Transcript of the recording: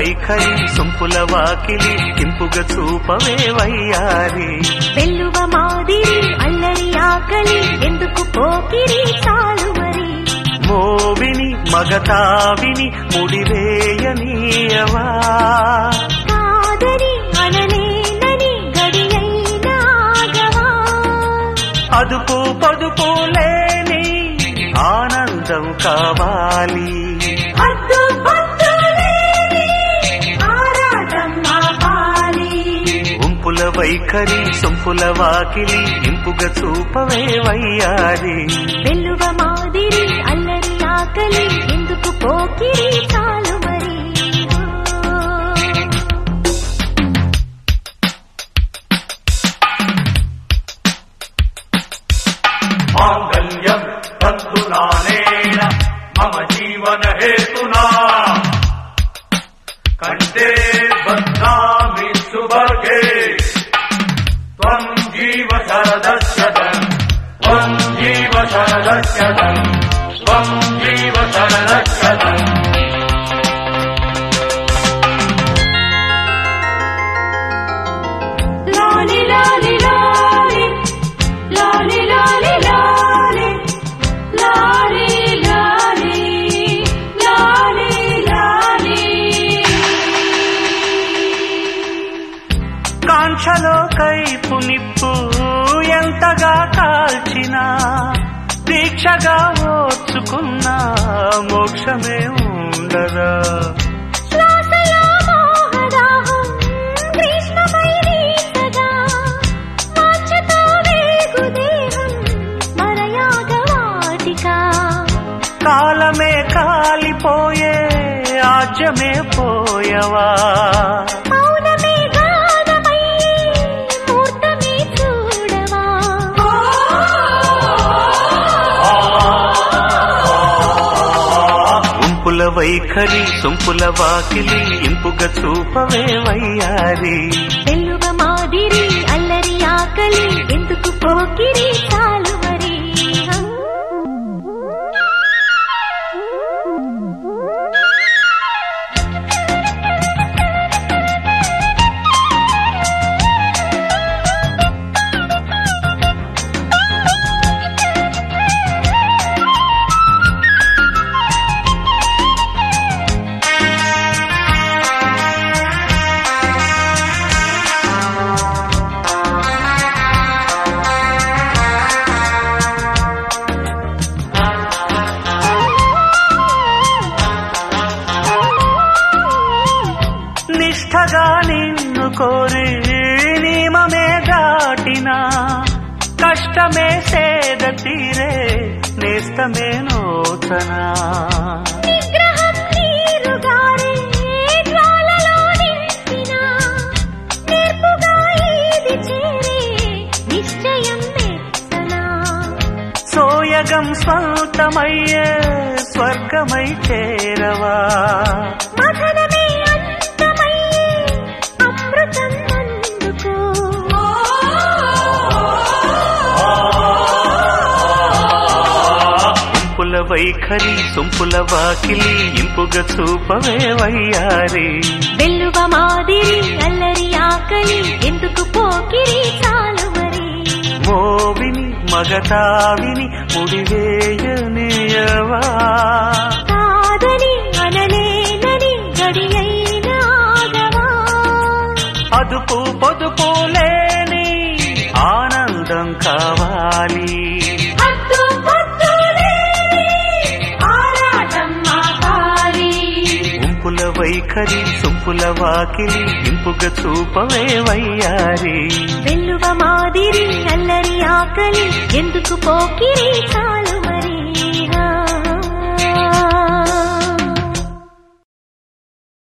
వైఖరి సొంపుల వాకిలి ఇంపుగా చూపవే వయ్యారి వెల్లువ మాదిరి అల్లరి ఆకలి ఎందుకు పోకిరి చాలు మరి మోవిని మగతావిని ముడివేయనీయవా కాదని అననేనని గడియైనాగవా అదుపు పొదుపు లేని ఆనందం కావాలి హద్దు పొద్దు లేని ఆరాటం ఆపాలి ఉంపుల వైఖరి సొంపుల వాకిలి ఇంపుగా చూపవే వయ్యారి వెల్లువ మాదిరి అల్లరి ఆకలి ఎందుకు పోకిరి చాలు మరి మాంగళ్యం తంతునానేన మమ జీవన హేతునా కంటే బధ్నామి సుభగే త్వం జీవ శరదస్యతం త్వం జీవ శరదస్యతం త్వం జీవ శరదస్యతం లాలి లాలి లాలి లాలి లాలి లాలి లాలి లాలి లాలి లాలి కాంక్షలో కైపు నిప్పు ఎంతగా కాల్చినా దీక్షగా ఓర్చుకున్న మోక్షమే ఉండదా శ్వాసలో మోహదాహం గ్రీష్మమై రీతగా వాంఛతో వేగు దేహం మరయాగవాటికా కాలమే కాలిపోయే ఆజ్యమే పోయవా మౌనమే గానమై మూర్తమే చూడవా ఉంపుల వైఖరి సొంపుల వాకిలి ఇంపుగా చూపవే వయ్యారి వెల్లువ మాదిరి అల్లరి ఆకలి ఎందుకు పోకిరి చాలు మరి నిష్ఠగా నిన్ను కోరి నియమమే దాటినా కష్టమే సేద తీరే నేస్తమే నూతనా నిగ్రహం నీరుగారే జ్వాలలో నింపినా నేర్పుగా ఈది చేరే నిశ్చయం మెచ్చనా సోయగం స్వంతమయ్యే స్వర్గమై చేరవా మథనమే అంతమయ్యే అమృతం అందుకో ఉంపుల వైఖరి సొంపుల వాకిలి ఇంపుగా చూపవే వయ్యారి వెల్లువ మాదిరి అల్లరి ఆకలి ఎందుకు పోకిరి చాలు మరి మోవిని మగతావిని ముడివేయనీయవా కాదని అనలేనని గడియైనాగవా అదుపు పొదుపు లేని ఆనందం కావాలి హద్దు పొద్దు లేని ఆరాటం ఆపాలి ఉంపుల వైఖరి సొంపుల వాకిలి ఇంపుగా చూపవే వయ్యారి వెల్లువ మాదిరి అల్లరి ఆకలి ఎందుకు పోకిరి చాలు